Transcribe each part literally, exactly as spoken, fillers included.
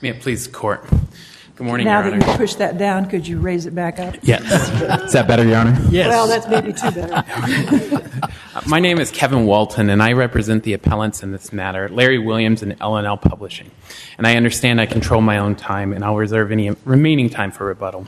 May it please the Court. Good morning, now Your Honor. Now that you pushed that down, could you raise it back up? Yes. Is that better, Your Honor? Yes. Well, that's maybe too better. My name is Kevin Walton, and I represent the appellants in this matter, Larry Williams and L and L Publishing. And I understand I control my own time, and I'll reserve any remaining time for rebuttal.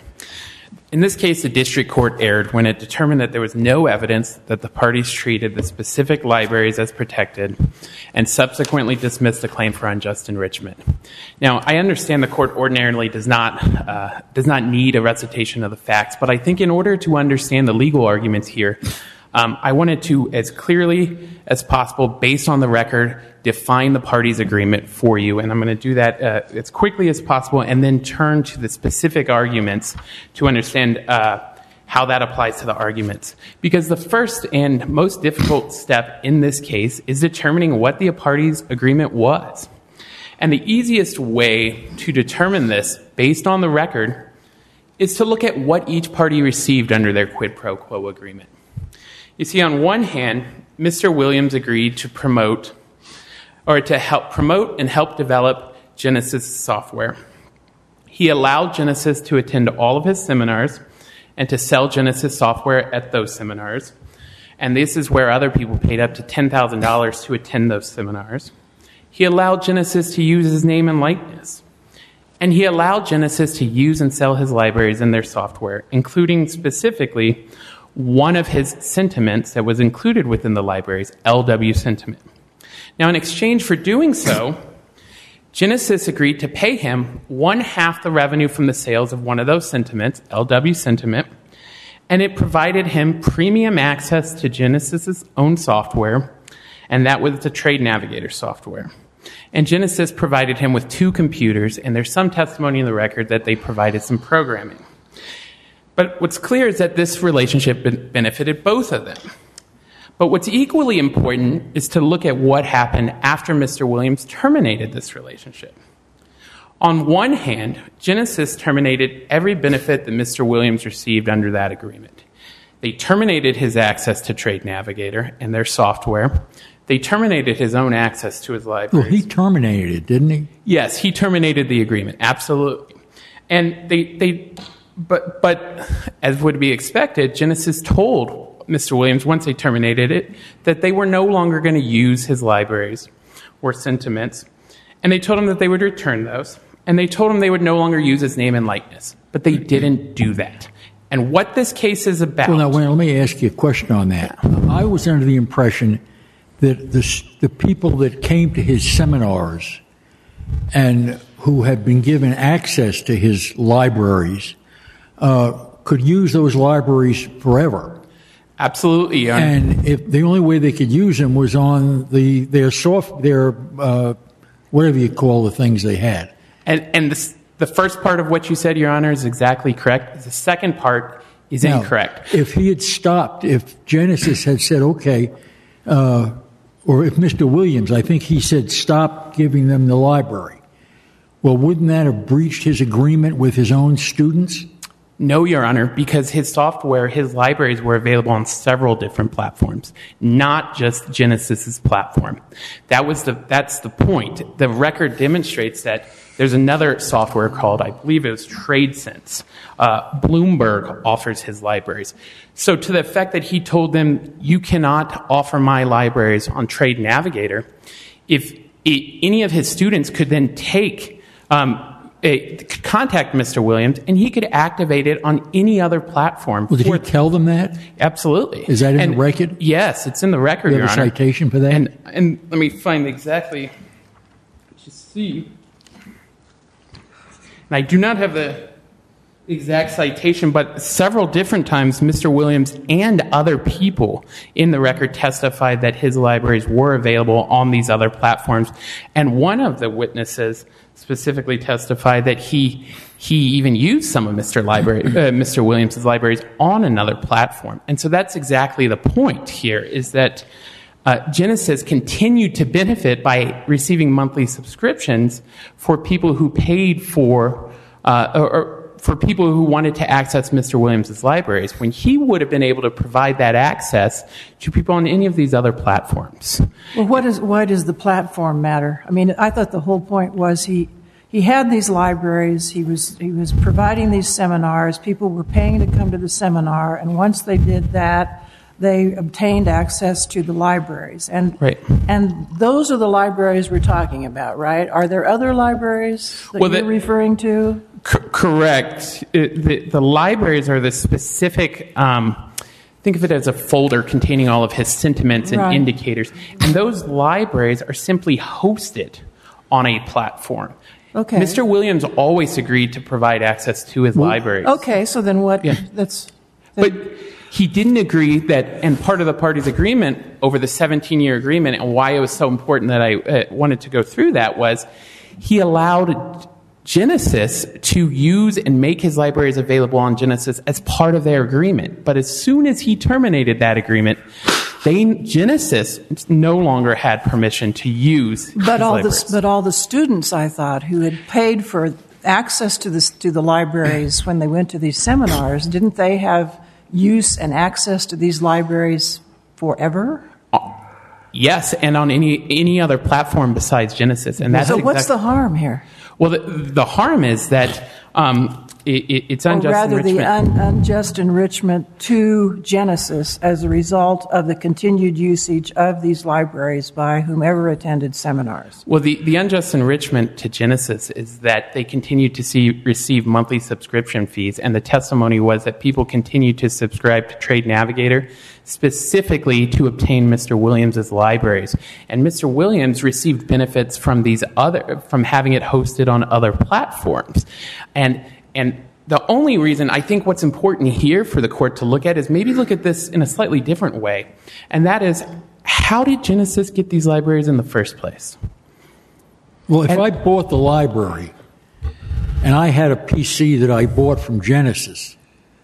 In this case, the district court erred when it determined that there was no evidence that the parties treated the specific libraries as protected and subsequently dismissed the claim for unjust enrichment. Now, I understand the court ordinarily does not uh, does not need a recitation of the facts, but I think in order to understand the legal arguments here, um, I wanted to, as clearly as possible, based on the record, define the parties' agreement for you, and I'm going to do that uh, as quickly as possible and then turn to the specific arguments to understand uh, how that applies to the arguments. Because the first and most difficult step in this case is determining what the parties' agreement was. And the easiest way to determine this, based on the record, is to look at what each party received under their quid pro quo agreement. You see, on one hand, Mister Williams agreed to promote or to help promote and help develop Genesis software. He allowed Genesis to attend all of his seminars and to sell Genesis software at those seminars. And this is where other people paid up to ten thousand dollars to attend those seminars. He allowed Genesis to use his name and likeness. And he allowed Genesis to use and sell his libraries and their software, including specifically one of his sentiments that was included within the libraries, L W Sentiment. Now, in exchange for doing so, Genesis agreed to pay him one half the revenue from the sales of one of those sentiments, L W Sentiment, and it provided him premium access to Genesis's own software, and that was the Trade Navigator software. And Genesis provided him with two computers, and there's some testimony in the record that they provided some programming. But what's clear is that this relationship benefited both of them. But what's equally important is to look at what happened after Mister Williams terminated this relationship. On one hand, Genesis terminated every benefit that Mister Williams received under that agreement. They terminated his access to Trade Navigator and their software. They terminated his own access to his libraries. Well, he terminated it, didn't he? Yes, he terminated the agreement, absolutely. And they, they, but, but as would be expected, Genesis told Mister Williams, once they terminated it, that they were no longer going to use his libraries or sentiments. And they told him that they would return those. And they told him they would no longer use his name and likeness. But they didn't do that. And what this case is about... Well, now, wait, let me ask you a question on that. I was under the impression that the, the people that came to his seminars and who had been given access to his libraries uh, could use those libraries forever. Absolutely, Your Honor. And if the only way they could use them was on the their soft their uh, whatever you call the things they had. And and this, the first part of what you said, Your Honor, is exactly correct. The second part is now, incorrect. If he had stopped, if Genesis had said, okay, uh, or if Mister Williams, I think he said, stop giving them the library, well, wouldn't that have breached his agreement with his own students? No, Your Honor, because his software, his libraries were available on several different platforms, not just Genesis's platform. That was the, that's the point. The record demonstrates that there's another software called, I believe it was TradeSense. Uh, Bloomberg offers his libraries. So to the effect that he told them, you cannot offer my libraries on Trade Navigator, if it, any of his students could then take... Um, It, contact Mister Williams, and he could activate it on any other platform. Well, did he tell them that? Absolutely. Is that in and, the record? Yes, it's in the record, you Your have a Honor. citation for that? And, and let me find exactly what you see. And I do not have the exact citation, but several different times Mister Williams and other people in the record testified that his libraries were available on these other platforms. And one of the witnesses specifically testified that he he even used some of Mister Library, uh, Mister Williams' libraries on another platform. And so that's exactly the point here, is that uh, Genesis continued to benefit by receiving monthly subscriptions for people who paid for uh, or, or for people who wanted to access Mister Williams' libraries, when he would have been able to provide that access to people on any of these other platforms. Well, what is, why does the platform matter? I mean, I thought the whole point was he he had these libraries, he was he was providing these seminars, people were paying to come to the seminar, and once they did that, they obtained access to the libraries. And right. and those are the libraries we're talking about, right? Are there other libraries that well, you're the, referring to? C- correct. It, the, the libraries are the specific, um, think of it as a folder containing all of his sentiments and right. indicators. And those libraries are simply hosted on a platform. Okay. Mister Williams always agreed to provide access to his well, libraries. Okay, so then what? Yeah. That's. But he didn't agree that, and part of the party's agreement over the seventeen-year agreement, and why it was so important that I uh, wanted to go through that, was he allowed Genesis to use and make his libraries available on Genesis as part of their agreement. But as soon as he terminated that agreement, they, Genesis no longer had permission to use but his all libraries. The, but all the students, I thought, who had paid for access to, this, to the libraries when they went to these seminars, didn't they have use and access to these libraries forever? Uh, yes, and on any any other platform besides Genesis. And that's so exactly, what's the harm here? Well, the, the harm is that um, it, it, it's unjust or rather enrichment. the un, unjust enrichment to Genesis as a result of the continued usage of these libraries by whomever attended seminars. Well, the, the unjust enrichment to Genesis is that they continue to see receive monthly subscription fees, and the testimony was that people continue to subscribe to Trade Navigator specifically to obtain Mister Williams' libraries. And Mister Williams received benefits from these other from having it hosted on other platforms. And and the only reason I think what's important here for the court to look at is maybe look at this in a slightly different way. And that is, how did Genesis get these libraries in the first place? Well, if and, I bought the library and I had a P C that I bought from Genesis,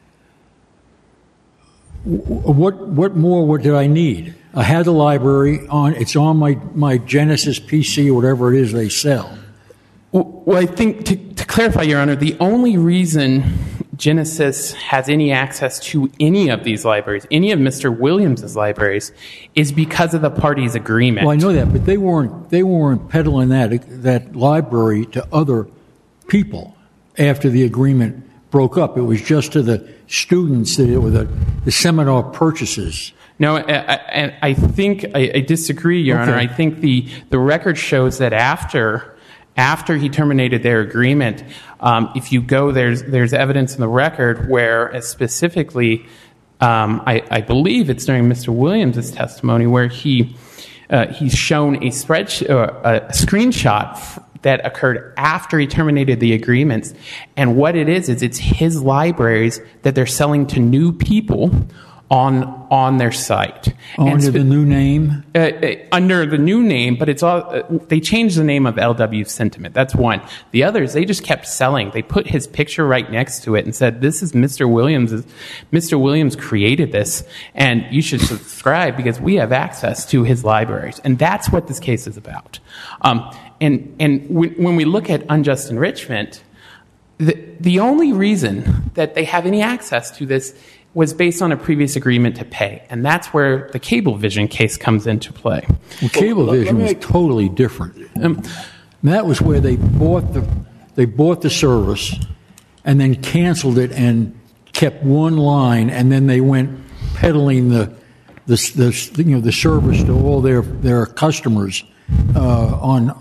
what what more did I need? I had the library on, it's on my, my Genesis P C or whatever it is they sell. Well, I think, to, to clarify, Your Honor, the only reason Genesis has any access to any of these libraries, any of Mister Williams' libraries, is because of the party's agreement. Well, I know that, but they weren't they weren't peddling that that library to other people after the agreement broke up. It was just to the students that were the, the seminar purchases. No, and I, I, I think I, I disagree, Your okay. Honor. I think the the record shows that after. After he terminated their agreement, um, if you go, there's there's evidence in the record where, uh, specifically, um, I, I believe it's during Mister Williams' testimony, where he uh, he's shown a spreadsheet, uh, a screenshot f- that occurred after he terminated the agreements, and what it is is it's his libraries that they're selling to new people on on their site. Under spe- the new name? Uh, uh, under the new name, but it's all, uh, they changed the name of L W Sentiment. That's one. The others, they just kept selling. They put his picture right next to it and said, this is Mister Williams. Mister Williams created this, and you should subscribe because we have access to his libraries. And that's what this case is about. Um, and and when, when we look at unjust enrichment, the, the only reason that they have any access to this was based on a previous agreement to pay. And that's where the Cablevision case comes into play. Well, Cablevision was totally different. Um, that was where they bought the they bought the service and then canceled it and kept one line, and then they went peddling the the, the you know the service to all their their customers uh, on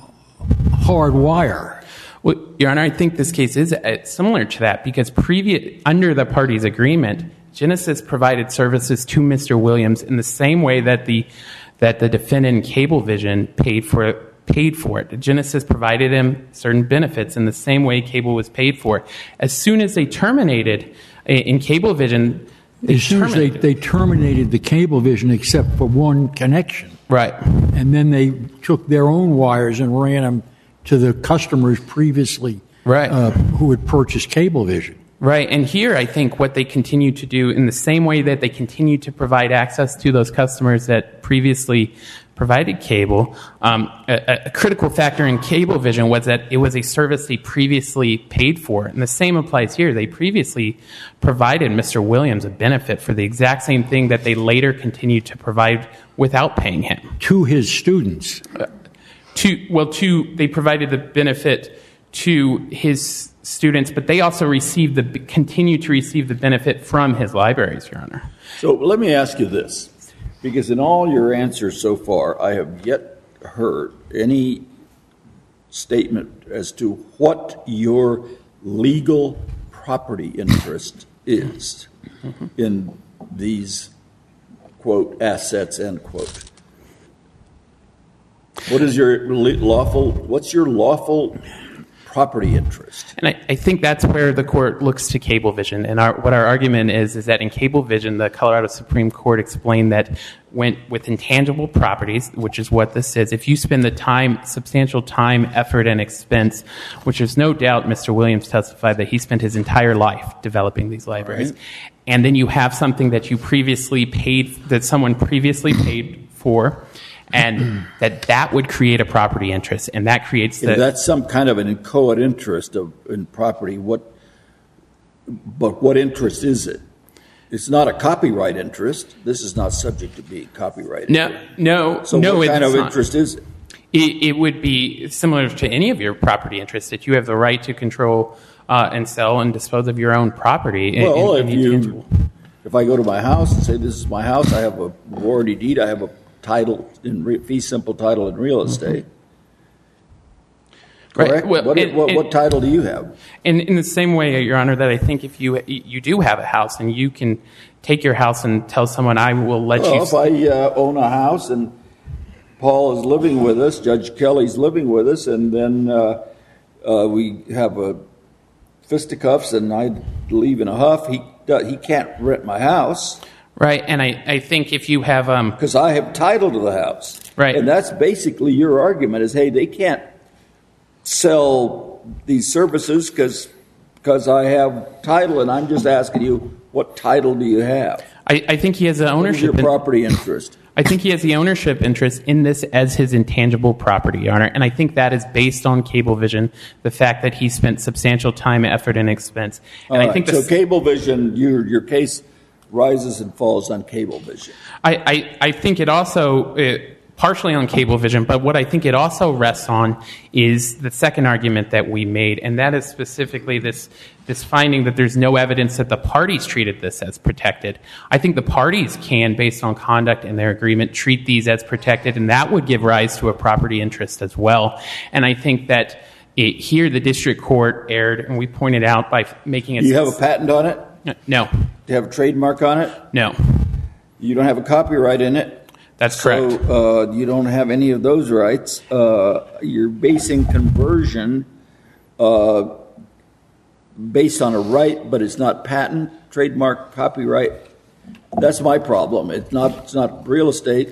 hard wire. Well, Your Honor, I think this case is similar to that because previous under the parties' agreement, Genesis provided services to Mister Williams in the same way that the that the defendant Cablevision paid for paid for it. Genesis provided him certain benefits in the same way Cable was paid for. As soon as they terminated in Cablevision, they as soon as they, they terminated the Cablevision except for one connection, right? And then they took their own wires and ran them to the customers previously, right, uh, who had purchased Cablevision. Right, and here I think what they continue to do in the same way that they continue to provide access to those customers that previously provided cable, um, a, a critical factor in Cablevision was that it was a service they previously paid for. And the same applies here. They previously provided Mister Williams a benefit for the exact same thing that they later continued to provide without paying him. To his students. Uh, to, well, to, they provided the benefit to his students, but they also receive the continue to receive the benefit from his libraries, Your Honor. So let me ask you this, because in all your answers so far, I have yet heard any statement as to what your legal property interest is mm-hmm. in these, quote, assets, end quote. What is your lawful, what's your lawful property interest? And I, I think that's where the court looks to Cablevision. And our, what our argument is, is that in Cablevision, the Colorado Supreme Court explained that when, with intangible properties, which is what this is, if you spend the time, substantial time, effort, and expense, which there's no doubt Mister Williams testified that he spent his entire life developing these libraries, right. And then you have something that you previously paid, that someone previously paid for, and that that would create a property interest, and that creates the... If that's some kind of an inchoate interest of, in property, what, but what interest is it? It's not a copyright interest. This is not subject to being copyrighted. No, no, so no, what kind it's of not. interest is it? it? It would be similar to any of your property interests, that you have the right to control uh, and sell and dispose of your own property. Well, in, in if you, if I go to my house and say, this is my house, I have a warranty deed, I have a title in re, fee simple title in real estate. Mm-hmm. Correct. Right. Well, what, and, what, what and, title do you have? In in the same way, Your Honor, that I think if you you do have a house and you can take your house and tell someone, I will let well, you. If I uh, own a house and Paul is living with us, Judge Kelly's living with us, and then uh, uh, we have a fisticuffs, and I leave in a huff. He he can't rent my house. Right, and I, I think if you have... Because um, I have title to the house. Right. And that's basically your argument is, hey, they can't sell these services because because I have title, and I'm just asking you, what title do you have? I, I think he has an ownership... What is your property in, interest? I think he has the ownership interest in this as his intangible property, Your Honor, and I think that is based on Cablevision, the fact that he spent substantial time, effort, and expense. And All I right. think So Cablevision, your your case... rises and falls on Cablevision. I, I, I think it also, it, partially on Cablevision, but what I think it also rests on is the second argument that we made, and that is specifically this, this finding that there's no evidence that the parties treated this as protected. I think the parties can, based on conduct in their agreement, treat these as protected, and that would give rise to a property interest as well. And I think that it, here the district court erred, and we pointed out by making it... Do you have a patent on it? No. Do you have a trademark on it? No. You don't have a copyright in it? That's correct. So uh, you don't have any of those rights. Uh, you're basing conversion uh, based on a right, but it's not patent, trademark, copyright. That's my problem. It's not, it's not real estate.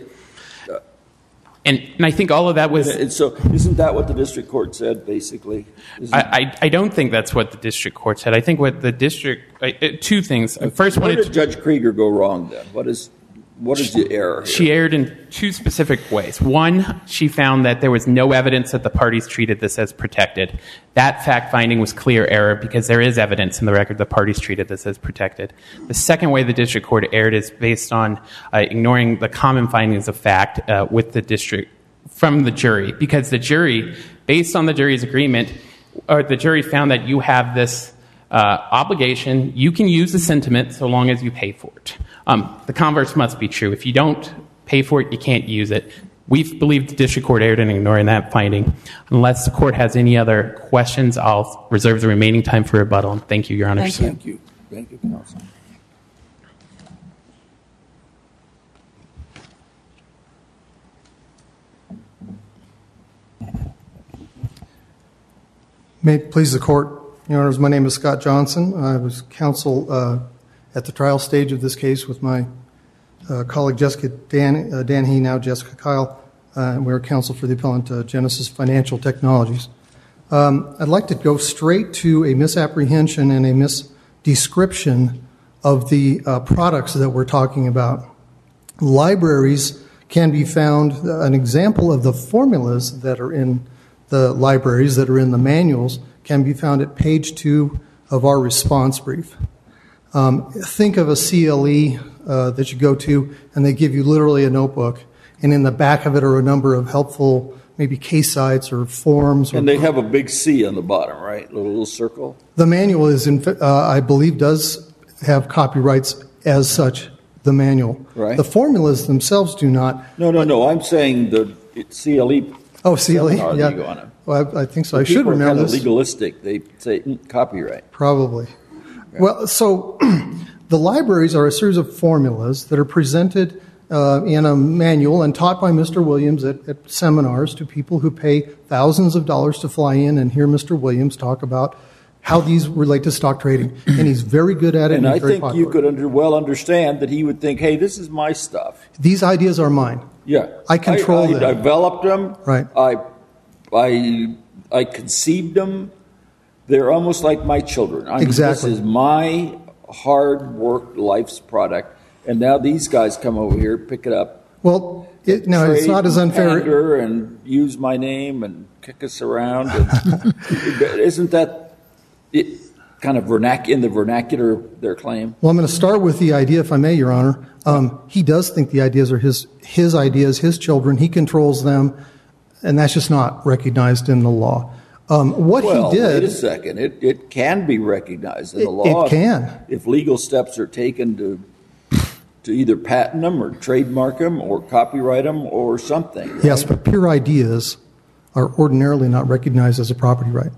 And, and I think all of that was... And so isn't that what the district court said, basically? I, I, I don't think that's what the district court said. I think what the district... Uh, two things. First, Where did to, Judge Krieger go wrong, then? What is, what is the error here? She erred in two specific ways. One, she found that there was no evidence that the parties treated this as protected. That fact-finding was clear error because there is evidence in the record the parties treated this as protected. The second way the district court erred is based on uh, ignoring the common findings of fact uh, with the district from the jury, because the jury, based on the jury's agreement, or the jury found that you have this uh, obligation. You can use the sentiment so long as you pay for it. Um, the converse must be true. If you don't pay for it, you can't use it. We believe the district court erred in ignoring that finding. Unless the court has any other questions, I'll reserve the remaining time for rebuttal. Thank you, Your Honor. Thank you. Thank you, counsel. May it please the court, Your Honors, my name is Scott Johnson. I was counsel uh, at the trial stage of this case with my uh, colleague Jessica Dan, uh, Dan He, now Jessica Kyle, uh, and we're counsel for the appellant uh, Genesis Financial Technologies. Um, I'd like to go straight to a misapprehension and a misdescription of the uh, products that we're talking about. Libraries can be found, uh, an example of the formulas that are in the libraries that are in the manuals can be found at page two of our response brief. Um, think of a C L E uh, that you go to, and they give you literally a notebook, and in the back of it are a number of helpful maybe case sites or forms. Or, And they have a big C on the bottom, right? A little, little circle. The manual is, in, uh, I believe, does have copyrights as such. The manual, Right. The formulas themselves do not. No, no, no. I'm saying the C L E. Oh, C L E. seminar Yeah. they go on it. Well, I, I think so. I People should are remember kind of this. legalistic. They say mm, copyright. Probably. Well, so the libraries are a series of formulas that are presented uh, in a manual and taught by Mister Williams at, at seminars to people who pay thousands of dollars to fly in and hear Mister Williams talk about how these relate to stock trading. And he's very good at it. And and I he's very think popular. you could under, well understand that he would think, hey, this is my stuff. These ideas are mine. Yeah. I control I, I them. developed them. Right. I, I, I conceived them. They're almost like my children. I mean, Exactly. This is my hard work life's product. And now these guys come over here, pick it up. Well, it, no, it's trade not as and unfair. pander and use my name and kick us around. And isn't that it, kind of vernac- in the vernacular of their claim? Well, I'm going to start with the idea, if I may, Your Honor. Um, he does think the ideas are his, his ideas, his children. He controls them, and that's just not recognized in the law. Um, what Well, he did... wait a second. It, it can be recognized in the It- law. it can. If legal steps are taken to to either patent them or trademark them or copyright them or something. Right? Yes, but pure ideas are ordinarily not recognized as a property right.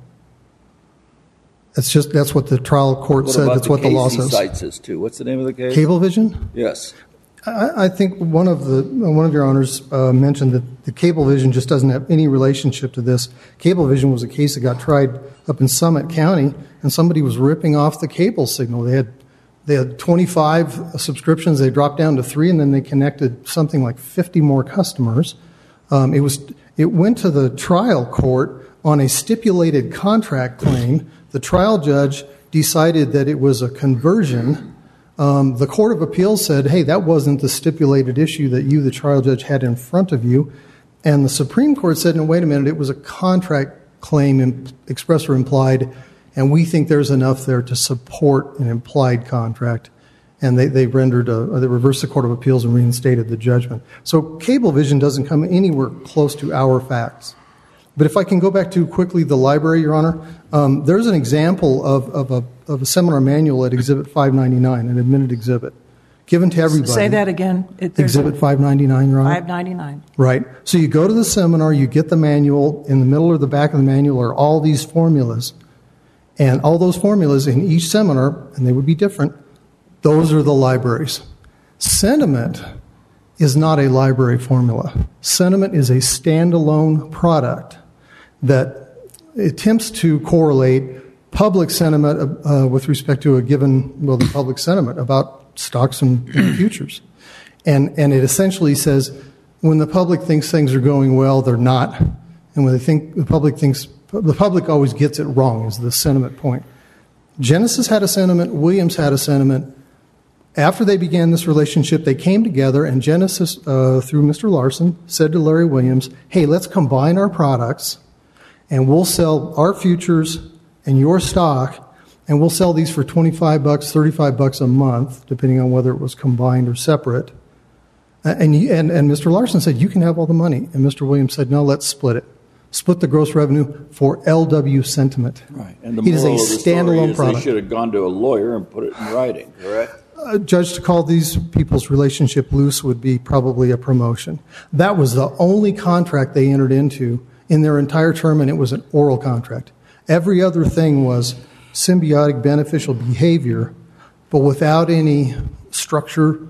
That's just that's what the trial court What said. about That's the what the case law he says. cites us to? What's the name of the case? Cablevision? Yes. I, I think one of the one of your honors uh, mentioned that the Cablevision just doesn't have any relationship to this. Cablevision was a case that got tried up in Summit County, and somebody was ripping off the cable signal. They had they had twenty-five subscriptions. They dropped down to three, and then they connected something like fifty more customers. Um, it was it went to the trial court on a stipulated contract claim. The trial judge decided that it was a conversion. Um, the Court of Appeals said, hey, that wasn't the stipulated issue that you, the trial judge, had in front of you. And the Supreme Court said, no, wait a minute, it was a contract claim, imp- express or implied, and we think there's enough there to support an implied contract. And they, they rendered, a, they reversed the Court of Appeals and reinstated the judgment. So Cablevision doesn't come anywhere close to our facts. But if I can go back to quickly the library, Your Honor, um, there's an example of, of, a, of a seminar manual at Exhibit five ninety-nine, an admitted exhibit, given to everybody. Say that again. It- there's Exhibit five ninety-nine, Your Honor. five ninety-nine. Right. So you go to the seminar, you get the manual. In the middle or the back of the manual are all these formulas. And all those formulas in each seminar, and they would be different, those are the libraries. Sentiment is not a library formula. Sentiment is a standalone product that attempts to correlate public sentiment uh, with respect to a given, well, the public sentiment about stocks and, and futures. And, and it essentially says when the public thinks things are going well, they're not. And when they think the public thinks, the public always gets it wrong is the sentiment point. Genesis had a sentiment, Williams had a sentiment. After they began this relationship, they came together, and Genesis, uh, through Mister Larson, said to Larry Williams, hey, let's combine our products, and we'll sell our futures and your stock, and we'll sell these for twenty-five bucks, thirty-five bucks a month, depending on whether it was combined or separate. And, and, and Mister Larson said, you can have all the money. And Mister Williams said, no, let's split it. Split the gross revenue for L W Sentiment. Right. And the It is a moral of the story standalone is product. they should have gone to a lawyer and put it in writing, correct? Uh, Judge, to call these people's relationship loose would be probably a promotion. That was the only contract they entered into in their entire term, and it was an oral contract. Every other thing was symbiotic beneficial behavior, but without any structure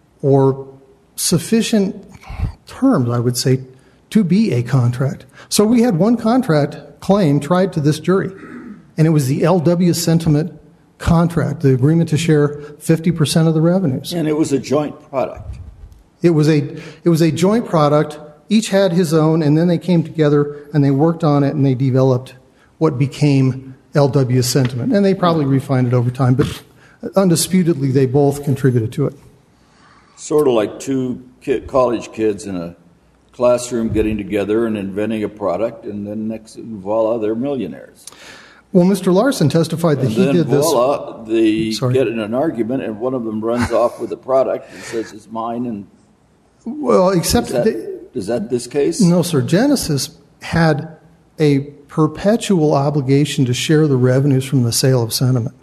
or sufficient terms, I would say, to be a contract. So we had one contract claim tried to this jury, and it was the L W Sentiment contract, the agreement to share fifty percent of the revenues. And it was a joint product. It was a it was a joint product. Each had his own, and then they came together and they worked on it and they developed what became L W Sentiment. And they probably refined it over time, but undisputedly they both contributed to it. Sort of like two kid, college kids in a classroom getting together and inventing a product, and then next, voila, they're millionaires. Well, Mister Larson testified that And he then did this. voila, they Sorry. get in an argument, and one of them runs off with the product and says it's mine. And Well, except is that, they- is that this case? no, sir. Genesis had a perpetual obligation to share the revenues from the sale of Sentiment.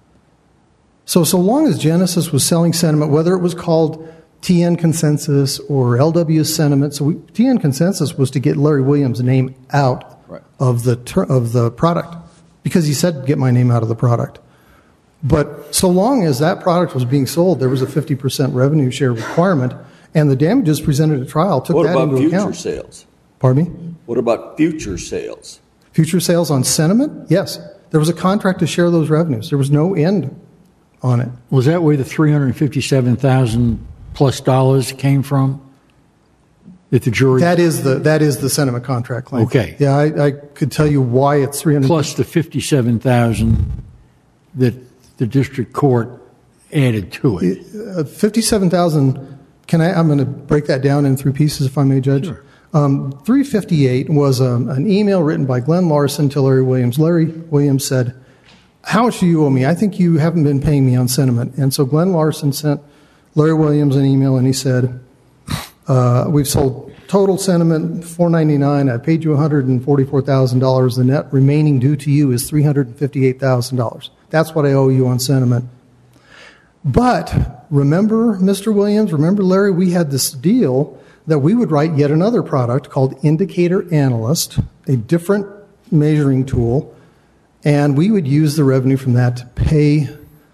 So, so long as Genesis was selling Sentiment, whether it was called T N Consensus or L W Sentiment, so we, T N Consensus was to get Larry Williams' name out right. of the ter- of the product, because he said, get my name out of the product. But so long as that product was being sold, there was a fifty percent revenue share requirement, and the damages presented at trial took what that into account. What about future sales? Pardon me? What about future sales? Future sales on Sentiment? Yes. There was a contract to share those revenues. There was no end on it. Was that where the three hundred fifty-seven thousand plus dollars came from? That the jury... That is the that is the Sentiment contract claim. Okay. Yeah, I, I could tell you why it's three hundred... Plus the fifty-seven thousand that the district court added to it. Uh, fifty-seven thousand, can I, I'm going to break that down in three pieces, if I may, Judge. Sure. Um, three fifty-eight was um, an email written by Glenn Larson to Larry Williams. Larry Williams said, how much do you owe me? I think you haven't been paying me on Sentiment. And so Glenn Larson sent Larry Williams an email, and he said, uh, we've sold total Sentiment four ninety-nine. I paid you one hundred forty-four thousand dollars. The net remaining due to you is three hundred fifty-eight thousand dollars. That's what I owe you on Sentiment. But remember, Mister Williams, remember, Larry, we had this deal that we would write yet another product called Indicator Analyst, a different measuring tool, and we would use the revenue from that to pay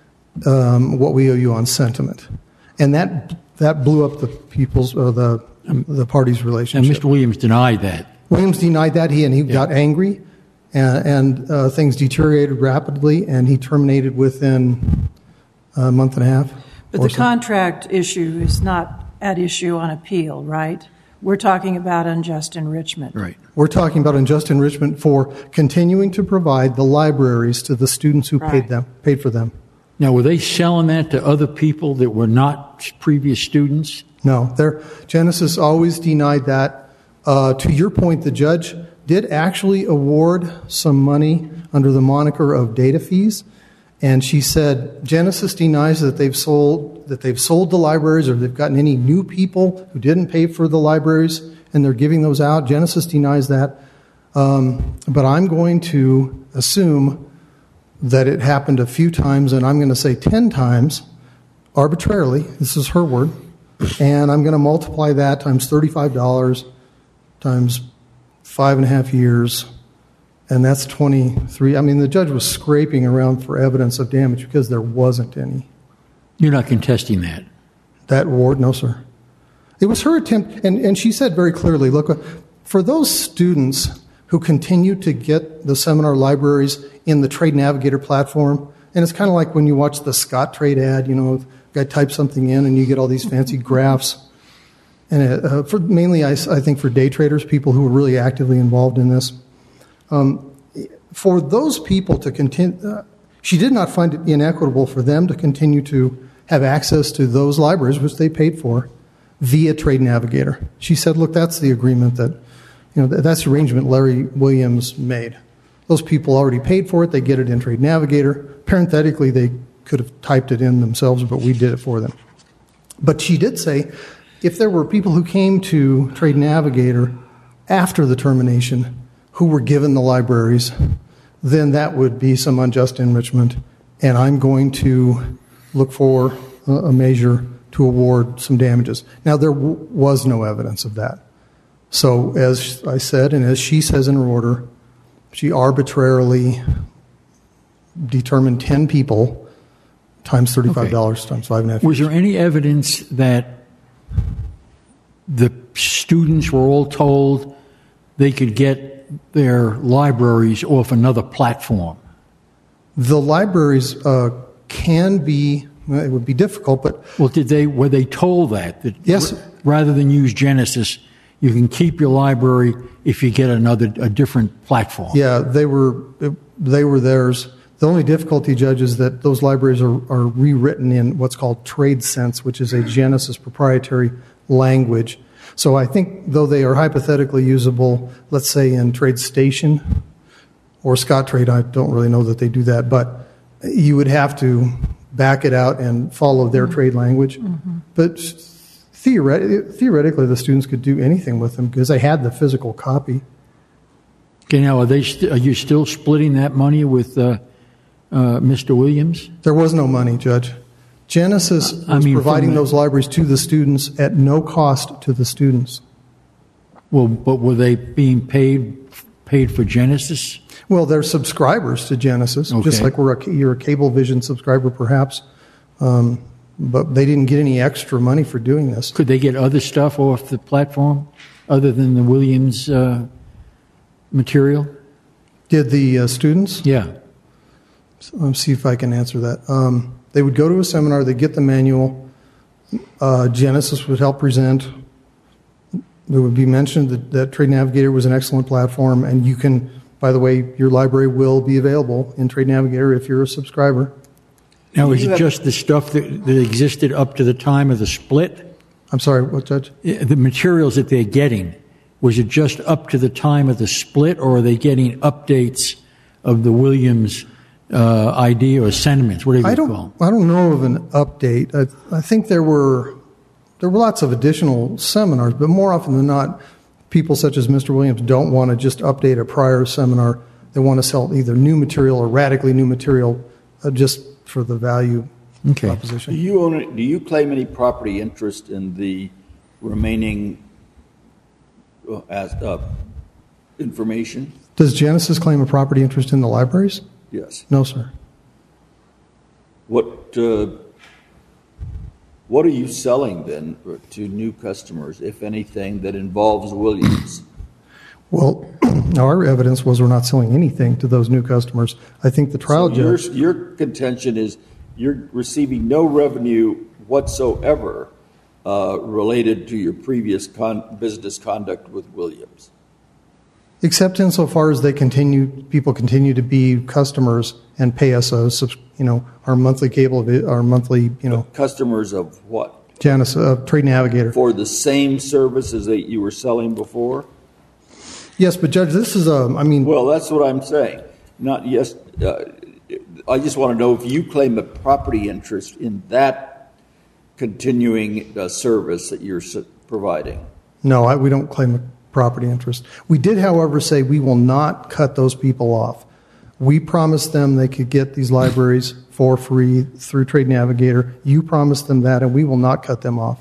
um, what we owe you on Sentiment. And that that blew up the people's uh, the the parties' relationship. And Mister Williams denied that. Williams denied that. He and he yeah. got angry, and, and uh, things deteriorated rapidly, and he terminated within a month and a half. But the so. contract issue is not at issue on appeal, right? We're talking about unjust enrichment. Right. We're talking about unjust enrichment for continuing to provide the libraries to the students who right. paid them, paid for them. Now, were they selling that to other people that were not previous students? No. Genesis always denied that. Uh, to your point, the judge did actually award some money under the moniker of data fees, and she said Genesis denies that they've sold that they've sold the libraries or they've gotten any new people who didn't pay for the libraries, and they're giving those out. Genesis denies that. Um, but I'm going to assume that it happened a few times, and I'm going to say ten times, arbitrarily. This is her word. And I'm going to multiply that times thirty-five dollars times five and a half years, and that's twenty-three. I mean, the judge was scraping around for evidence of damage because there wasn't any. You're not contesting that? That award? No, sir. It was her attempt, and, and she said very clearly, look, for those students who continue to get the seminar libraries in the Trade Navigator platform, and it's kind of like when you watch the Scott Trade ad, you know, guy types something in and you get all these fancy graphs. And uh, for mainly, I, I think, for day traders, people who are really actively involved in this. Um, for those people to continue, uh, she did not find it inequitable for them to continue to have access to those libraries, which they paid for, via Trade Navigator. She said, look, that's the agreement that, you know, that's the arrangement Larry Williams made. Those people already paid for it. They get it in Trade Navigator. Parenthetically, they could have typed it in themselves, but we did it for them. But she did say, if there were people who came to Trade Navigator after the termination who were given the libraries, then that would be some unjust enrichment, and I'm going to look for a measure to award some damages. Now, there w- was no evidence of that. So, as I said, and as she says in her order, she arbitrarily determined ten people times thirty-five dollars okay. times five and a half Was years. there any evidence that the students were all told they could get their libraries off another platform? The libraries uh, can be, well, it would be difficult, but... Well, did they, were they told that? that yes. r- rather than use Genesis, you can keep your library if you get another, a different platform? Yeah, they were, they were theirs. The only difficulty, Judge, is that those libraries are, are rewritten in what's called TradeSense, which is a Genesis proprietary language. So I think, though they are hypothetically usable, let's say in TradeStation or Scottrade, I don't really know that they do that, but you would have to back it out and follow their mm-hmm. trade language. Mm-hmm. But theoret- theoretically, the students could do anything with them because they had the physical copy. Okay, now are they? St- are you still splitting that money with uh, uh, Mister Williams? There was no money, Judge. Genesis was I mean, providing from the- those libraries to the students at no cost to the students. Well, but were they being paid paid for Genesis? Well, they're subscribers to Genesis, just Okay. like we're a, you're a Cablevision subscriber, perhaps. Um, but they didn't get any extra money for doing this. Could they get other stuff off the platform other than the Williams uh, material? Did the uh, students? Yeah. Let's see if I can answer that. Um, they would go to a seminar, they'd get the manual, uh, Genesis would help present. There would be mentioned that, that Trade Navigator was an excellent platform, and you can, by the way, your library will be available in Trade Navigator if you're a subscriber. Now, is You it have- just the stuff that, that existed up to the time of the split? I'm sorry, what, Judge? I- The materials that they're getting, was it just up to the time of the split, or are they getting updates of the Williams uh, idea or sentiments, whatever I you don't, call them? I don't know of an update. I, I think there were there were lots of additional seminars, but more often than not, people such as Mister Williams don't want to just update a prior seminar. They want to sell either new material or radically new material, uh, just for the value Okay. Do proposition. you own it, do you claim any property interest in the remaining uh, as, uh, information? Does Genesis claim a property interest in the libraries? Yes. No, sir. What uh, what are you selling then to new customers, if anything, that involves Williams? Well, our evidence was we're not selling anything to those new customers. I think the trial So your, judge. your contention is you're receiving no revenue whatsoever uh, related to your previous con- business conduct with Williams. Except insofar as they continue, people continue to be customers and pay us a, subs- you know, our monthly cable, our monthly, you know, Customers of what? Janus, uh, Trade Navigator. For the same services that you were selling before? Yes, but Judge, this is a, I mean, Well, that's what I'm saying. Not yes. Uh, I just want to know if you claim a property interest in that continuing uh, service that you're s- providing. no, I, we don't claim a property interest. We did, however, say we will not cut those people off. We promised them they could get these libraries for free through Trade Navigator. You promised them that, and we will not cut them off.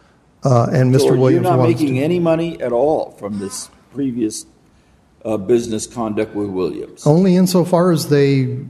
Uh, and Mister So Williams you're not wants making to. any money at all from this previous uh, business conduct with Williams. Only insofar as they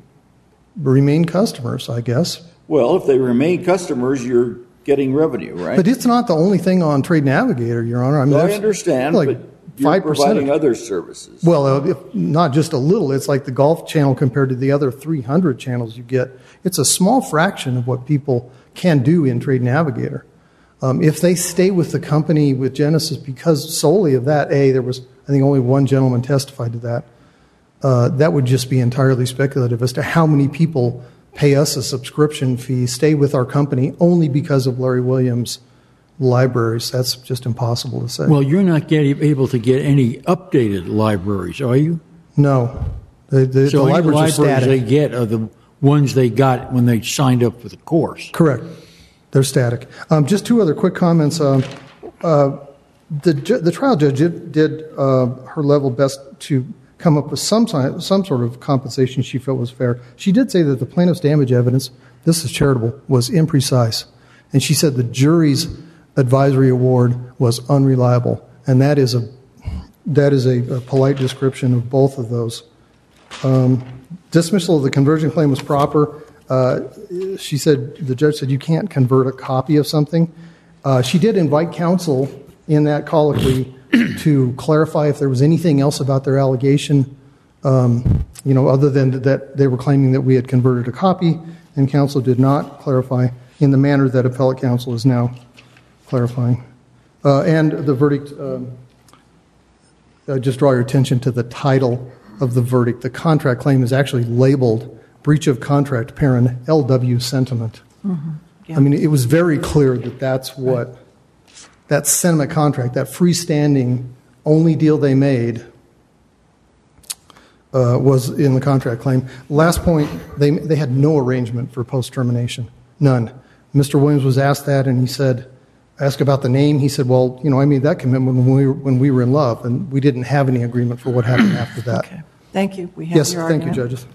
remain customers, I guess. Well, if they remain customers, you're getting revenue, right? But it's not the only thing on Trade Navigator, Your Honor. I mean, I there's understand, like but you're five percent. providing other services. Well, uh, if not just a little. It's like the Golf Channel compared to the other three hundred channels you get. It's a small fraction of what people can do in Trade Navigator. Um, if they stay with the company with Genesis because solely of that, A, there was, I think, only one gentleman testified to that. Uh, that would just be entirely speculative as to how many people pay us a subscription fee, stay with our company only because of Larry Williams' libraries. That's just impossible to say. Well, you're not getting, able to get any updated libraries, are you? no. The, the, So the any libraries are libraries they static. get are the ones they got when they signed up for the course. Correct. They're static. Um, just two other quick comments. Um, uh, the, ju- the trial judge did, did uh, her level best to come up with some, si- some sort of compensation she felt was fair. She did say that the plaintiff's damage evidence, this is charitable, was imprecise. And she said the jury's advisory award was unreliable. And that is a, that is a, a polite description of both of those. Um, dismissal of the conversion claim was proper. Uh, she said, the judge said, you can't convert a copy of something. Uh, she did invite counsel in that colloquy to clarify if there was anything else about their allegation, um, you know, other than that they were claiming that we had converted a copy, and counsel did not clarify in the manner that appellate counsel is now clarifying. Uh, and the verdict, um, uh, just draw your attention to the title of the verdict. The contract claim is actually labeled breach of contract parent L W sentiment. Mm-hmm. Yeah. I mean, it was very clear that that's what, that sentiment contract, that freestanding only deal they made uh, was in the contract claim. Last point, they, they had no arrangement for post-termination, none. Mister Williams was asked that, and he said, I asked about the name. He said, well, you know, I made that commitment when we were, when we were in love, and we didn't have any agreement for what happened after that. Okay. Thank you. We have Yes, your thank you, argument. judges.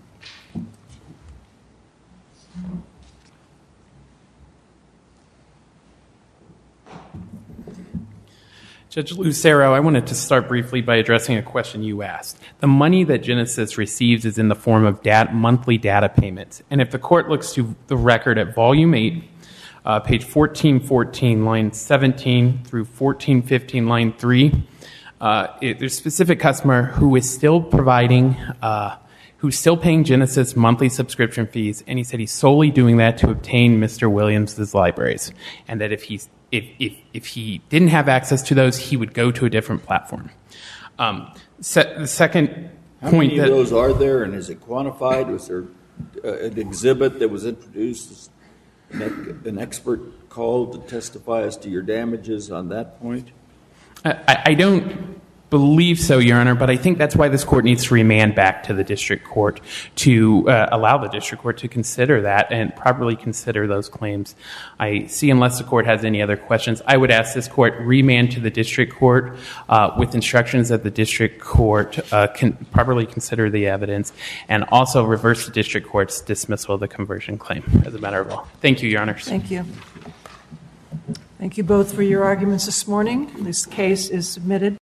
Judge Lucero, I wanted to start briefly by addressing a question you asked. The money that Genesis receives is in the form of dat- monthly data payments. And if the court looks to the record at Volume eight, uh, page fourteen fourteen, line seventeen through fourteen fifteen, line three, uh, it, there's a specific customer who is still providing, uh, who's still paying Genesis monthly subscription fees, and he said he's solely doing that to obtain Mister Williams' libraries, and that if he's If, if, if he didn't have access to those, he would go to a different platform. Um, se- the second How point many that of those are there, and is it quantified? Was there uh, an exhibit that was introduced, an, ec- an expert called to testify as to your damages on that point? I, I don't believe so, Your Honor, but I think that's why this court needs to remand back to the district court to uh, allow the district court to consider that and properly consider those claims. I see, unless the court has any other questions, I would ask this court remand to the district court uh, with instructions that the district court uh, can properly consider the evidence and also reverse the district court's dismissal of the conversion claim as a matter of law. Thank you, Your Honors. Thank you. Thank you both for your arguments this morning. This case is submitted.